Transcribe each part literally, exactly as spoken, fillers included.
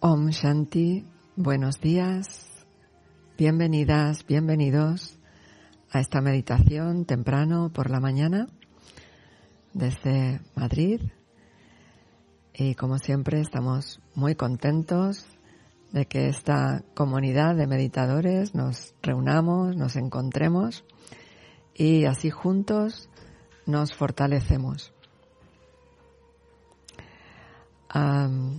Om Shanti, buenos días, bienvenidas, bienvenidos a esta meditación temprano por la mañana desde Madrid. Y como siempre estamos muy contentos de que esta comunidad de meditadores nos reunamos, nos encontremos y así juntos nos fortalecemos. Um,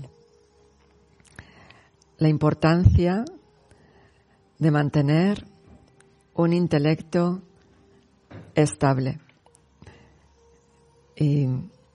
la importancia de mantener un intelecto estable. Y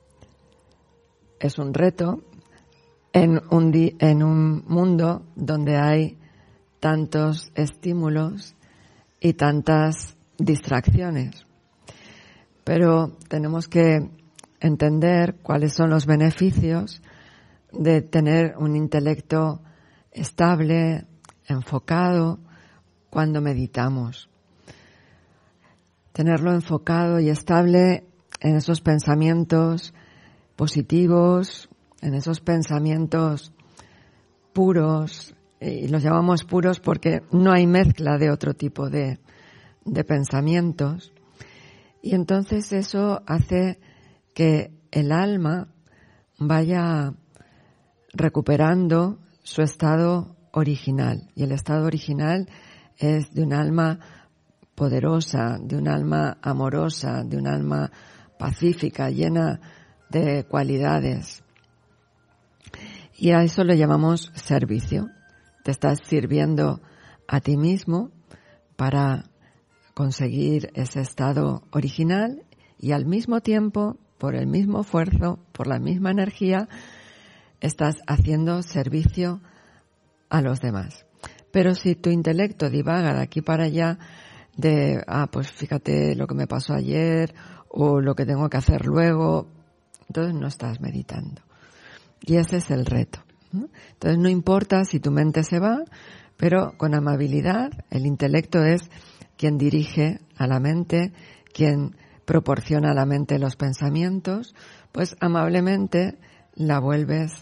es un reto en un, di- en un mundo donde hay tantos estímulos y tantas distracciones. Pero tenemos que entender cuáles son los beneficios de tener un intelecto estable, enfocado, cuando meditamos. Tenerlo enfocado y estable en esos pensamientos positivos, en esos pensamientos puros, y los llamamos puros porque no hay mezcla de otro tipo de, de pensamientos. Y entonces eso hace que el alma vaya recuperando su estado original. Y el estado original es de un alma poderosa, de un alma amorosa, de un alma pacífica, llena de cualidades. Y a eso lo llamamos servicio. Te estás sirviendo a ti mismo para conseguir ese estado original y al mismo tiempo, por el mismo esfuerzo, por la misma energía, estás haciendo servicio a los demás. Pero si tu intelecto divaga de aquí para allá, de, ah, pues fíjate lo que me pasó ayer, o lo que tengo que hacer luego, entonces no estás meditando. Y ese es el reto, ¿no? Entonces no importa si tu mente se va, pero con amabilidad, el intelecto es quien dirige a la mente, quien proporciona a la mente los pensamientos, pues amablemente la vuelves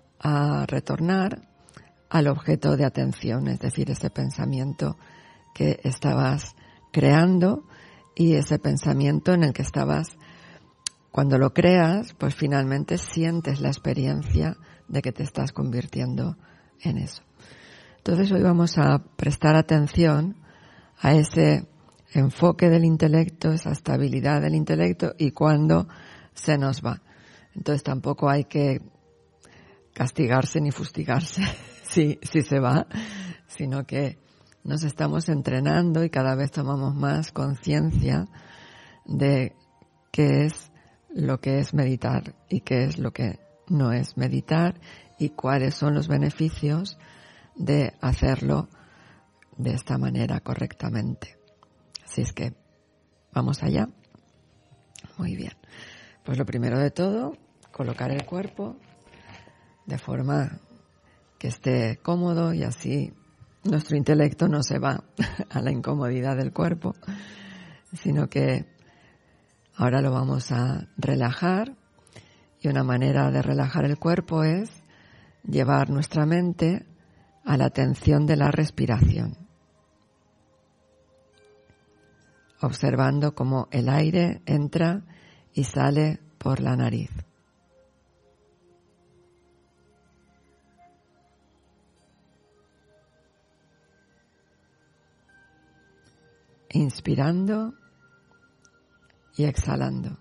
a retornar al objeto de atención, es decir, ese pensamiento que estabas creando y ese pensamiento en el que estabas, cuando lo creas, pues finalmente sientes la experiencia de que te estás convirtiendo en eso. Entonces hoy vamos a prestar atención a ese enfoque del intelecto, esa estabilidad del intelecto y cuando se nos va. Entonces tampoco hay que castigarse ni fustigarse si, si se va, sino que nos estamos entrenando y cada vez tomamos más conciencia de qué es lo que es meditar y qué es lo que no es meditar y cuáles son los beneficios de hacerlo de esta manera correctamente. Así es que vamos allá. Muy bien. Pues lo primero de todo, colocar el cuerpo de forma que esté cómodo y así nuestro intelecto no se va a la incomodidad del cuerpo, sino que ahora lo vamos a relajar y una manera de relajar el cuerpo es llevar nuestra mente a la atención de la respiración, observando cómo el aire entra y sale por la nariz. Inspirando y exhalando.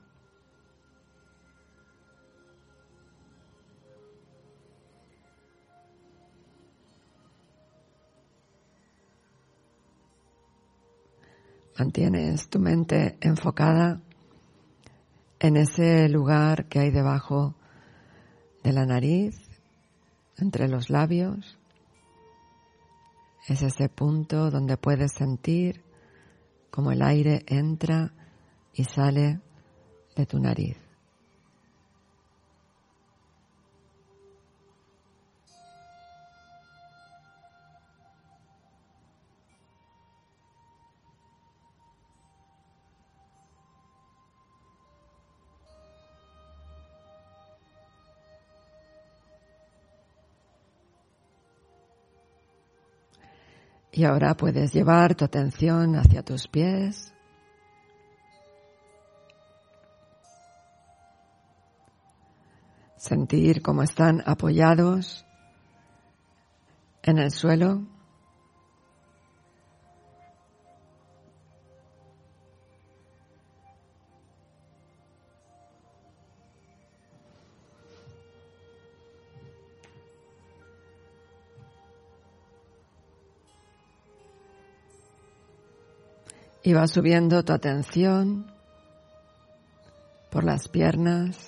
Mantienes tu mente enfocada en ese lugar que hay debajo de la nariz, entre los labios. Es ese punto donde puedes sentir cómo el aire entra y sale de tu nariz. Y ahora puedes llevar tu atención hacia tus pies. Sentir cómo están apoyados en el suelo. Y va subiendo tu atención por las piernas.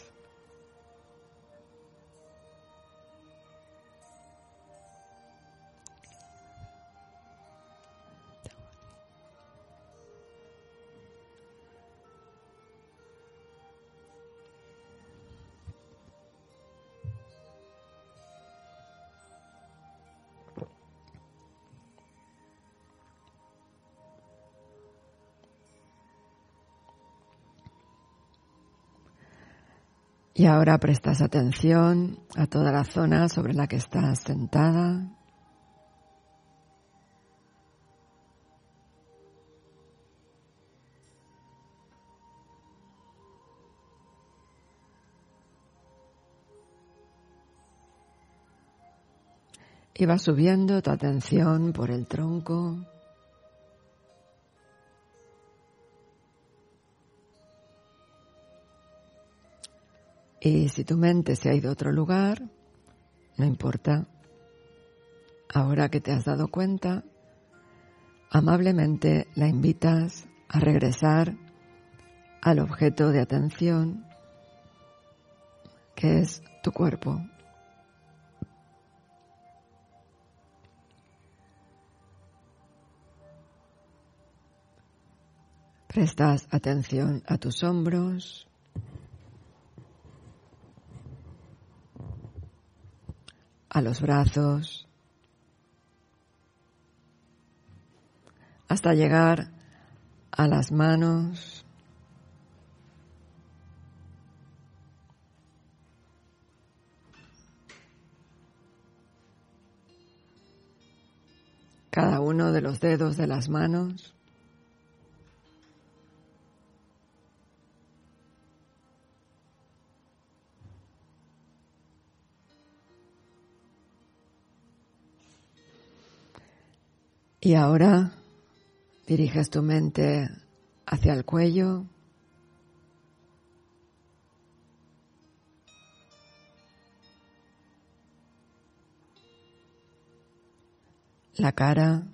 Y ahora prestas atención a toda la zona sobre la que estás sentada. Y vas subiendo tu atención por el tronco. Y si tu mente se ha ido a otro lugar, no importa. Ahora que te has dado cuenta, amablemente la invitas a regresar al objeto de atención, que es tu cuerpo. Prestas atención a tus hombros, a los brazos, hasta llegar a las manos, cada uno de los dedos de las manos. Y ahora diriges tu mente hacia el cuello, la cara,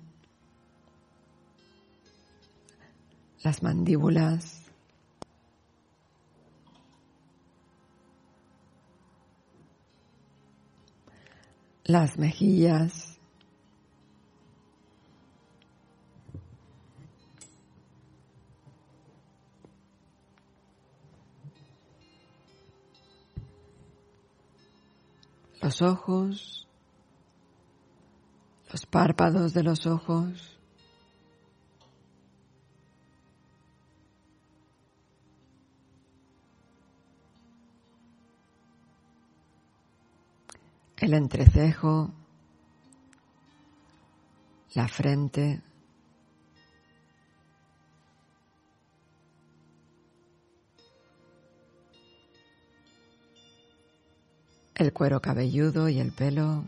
las mandíbulas, las mejillas, los ojos, los párpados de los ojos, el entrecejo, la frente, el cuero cabelludo y el pelo,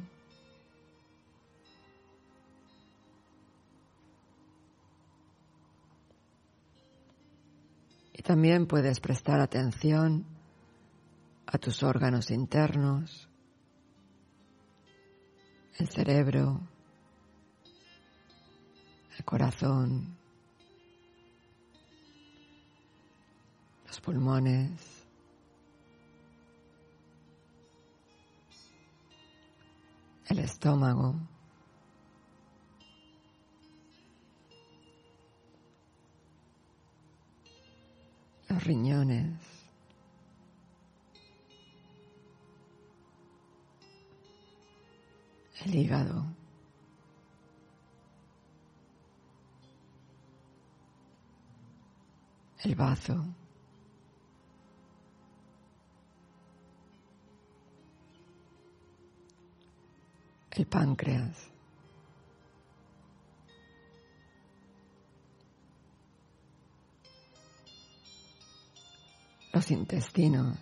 y también puedes prestar atención a tus órganos internos, el cerebro, el corazón, los pulmones, el estómago, los riñones, el hígado, el bazo, el páncreas, los intestinos,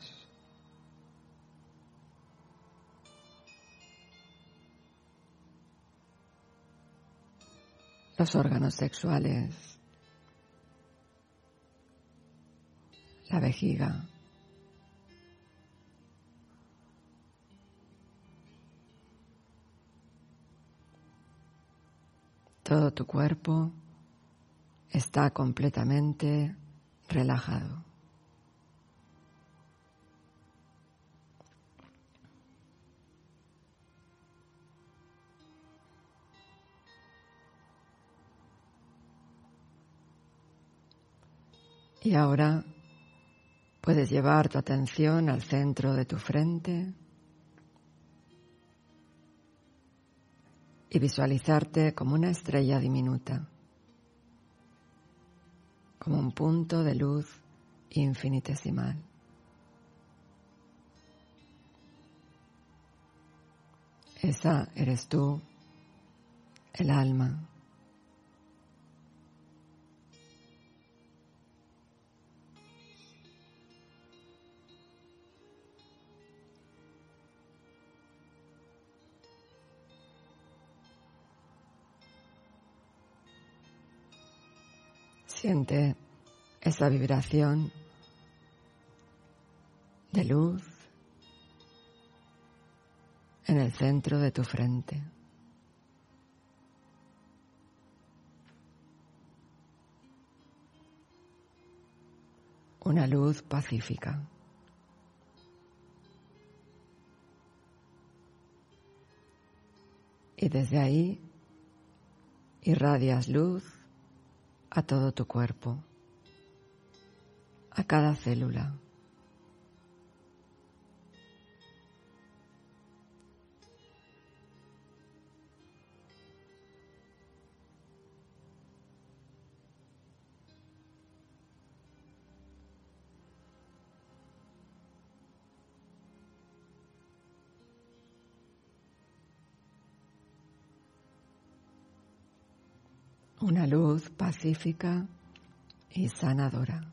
los órganos sexuales, la vejiga, todo tu cuerpo está completamente relajado. Y ahora puedes llevar tu atención al centro de tu frente y visualizarte como una estrella diminuta, como un punto de luz infinitesimal. Esa eres tú, el alma. Siente esa vibración de luz en el centro de tu frente. Una luz pacífica. Y desde ahí irradias luz a todo tu cuerpo, a cada célula. Una luz pacífica y sanadora.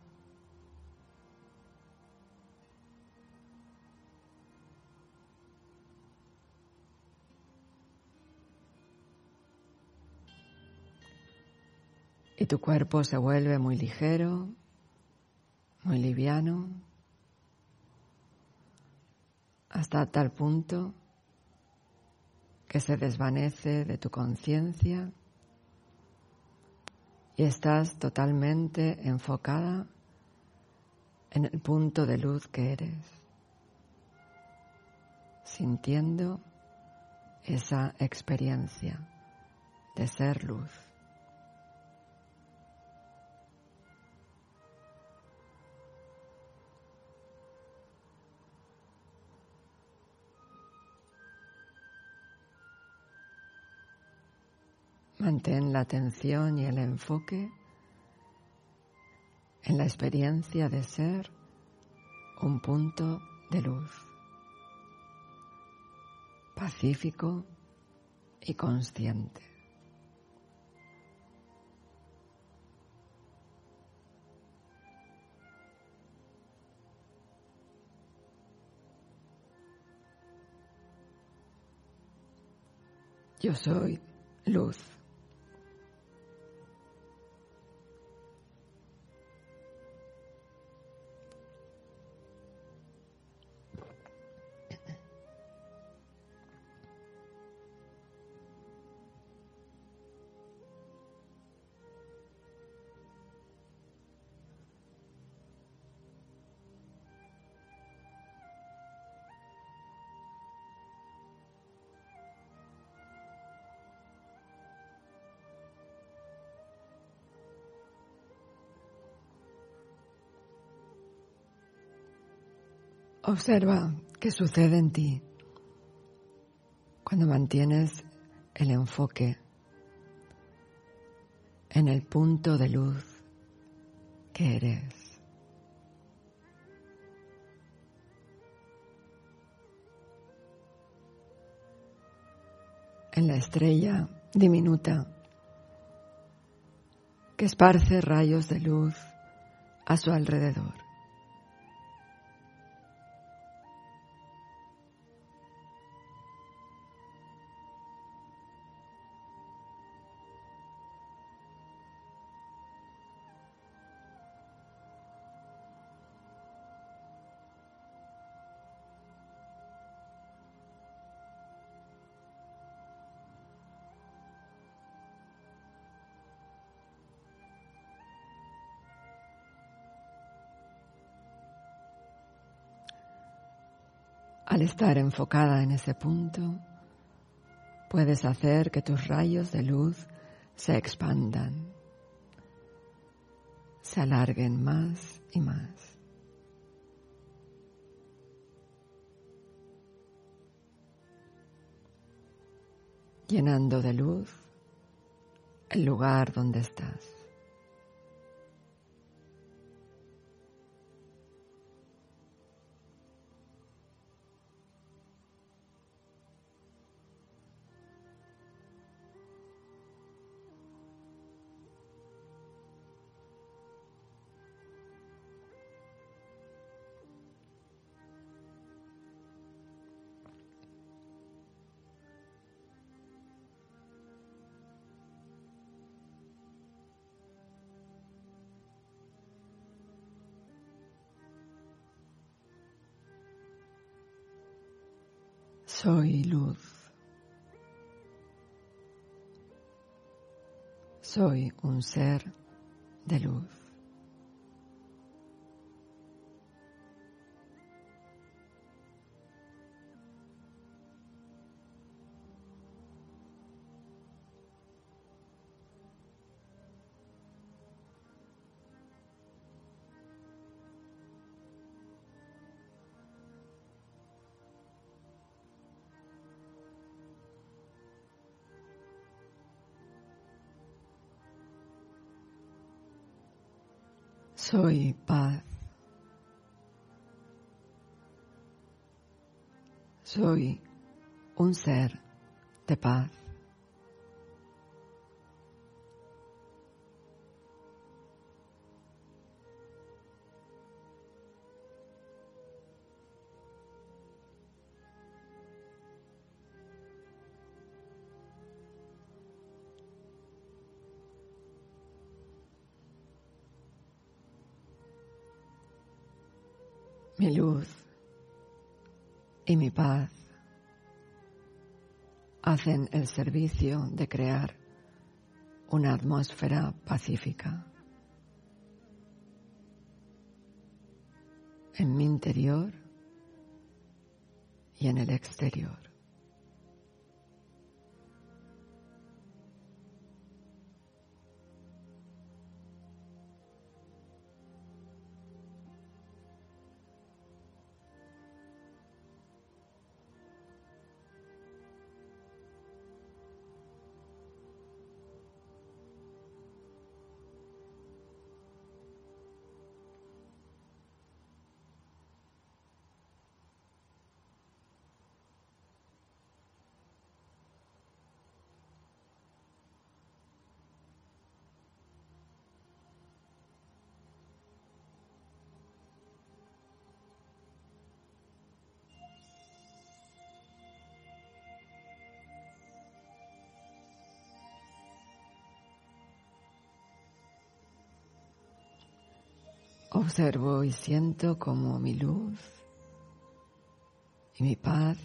Y tu cuerpo se vuelve muy ligero, muy liviano, hasta tal punto que se desvanece de tu conciencia y estás totalmente enfocada en el punto de luz que eres, sintiendo esa experiencia de ser luz. Mantén la atención y el enfoque en la experiencia de ser un punto de luz, pacífico y consciente. Yo soy luz. Observa qué sucede en ti cuando mantienes el enfoque en el punto de luz que eres. En la estrella diminuta que esparce rayos de luz a su alrededor. Al estar enfocada en ese punto, puedes hacer que tus rayos de luz se expandan, se alarguen más y más. Llenando de luz el lugar donde estás. Soy luz. Soy un ser de luz. Soy paz. Soy un ser de paz. Mi luz y mi paz hacen el servicio de crear una atmósfera pacífica en mi interior y en el exterior. Observo y siento como mi luz y mi paz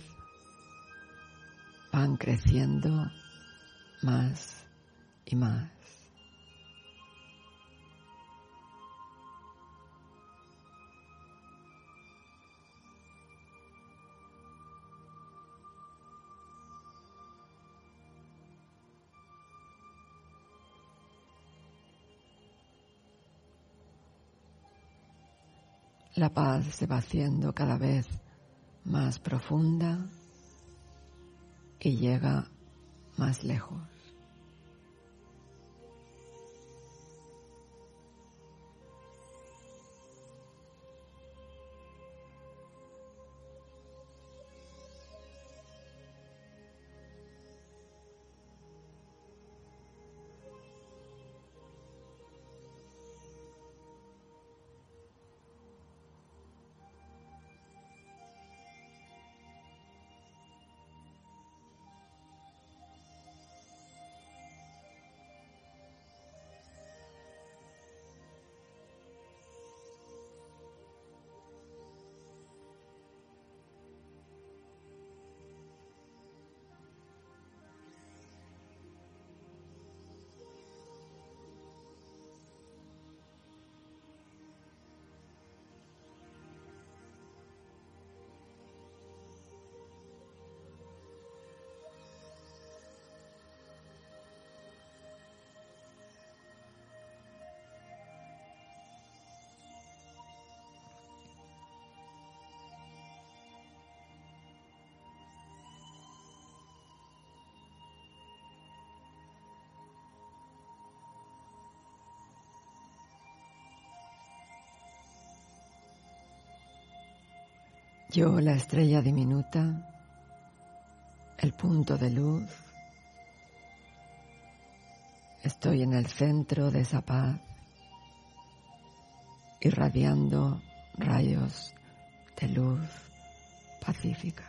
van creciendo más y más. La paz se va haciendo cada vez más profunda y llega más lejos. Yo, la estrella diminuta, el punto de luz, estoy en el centro de esa paz, irradiando rayos de luz pacífica.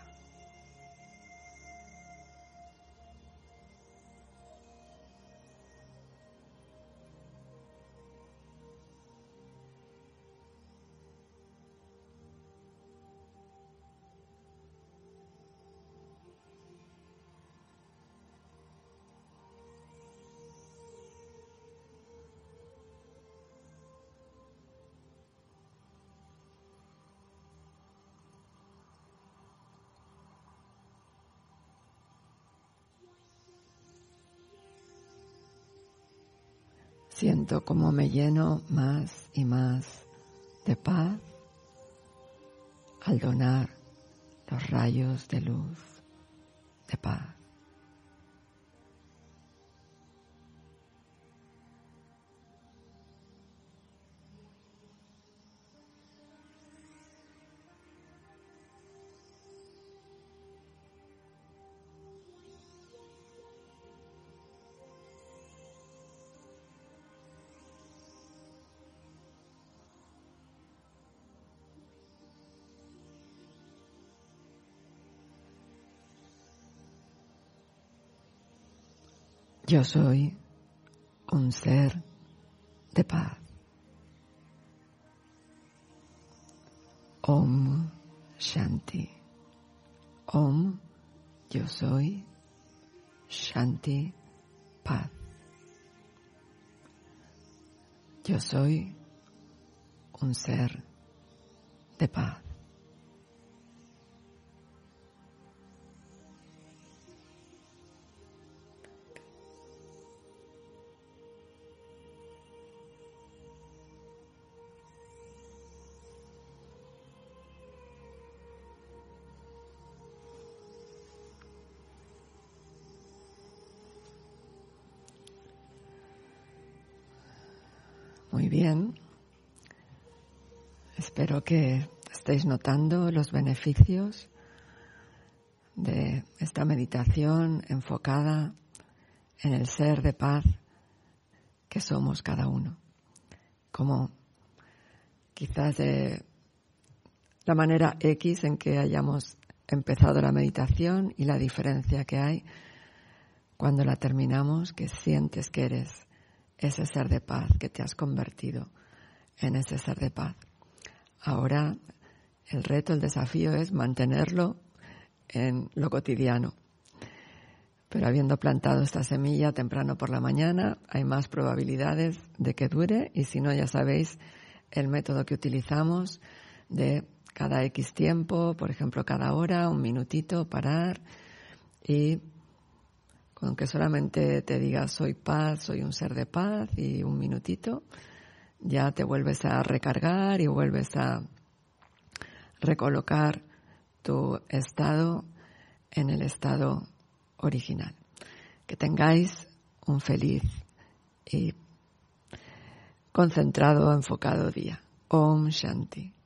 Siento como me lleno más y más de paz al donar los rayos de luz de paz. Yo soy un ser de paz. Om Shanti. Om, yo soy. Shanti, paz. Yo soy un ser de paz. Muy bien. Espero que estéis notando los beneficios de esta meditación enfocada en el ser de paz que somos cada uno. Como quizás de la manera X en que hayamos empezado la meditación y la diferencia que hay cuando la terminamos, que sientes que eres ese ser de paz, que te has convertido en ese ser de paz. Ahora el reto, el desafío es mantenerlo en lo cotidiano. Pero habiendo plantado esta semilla temprano por la mañana, hay más probabilidades de que dure, y si no, ya sabéis el método que utilizamos de cada X tiempo, por ejemplo cada hora, un minutito, parar, y con que solamente te digas soy paz, soy un ser de paz, y un minutito, ya te vuelves a recargar y vuelves a recolocar tu estado en el estado original. Que tengáis un feliz y concentrado, enfocado día. Om Shanti.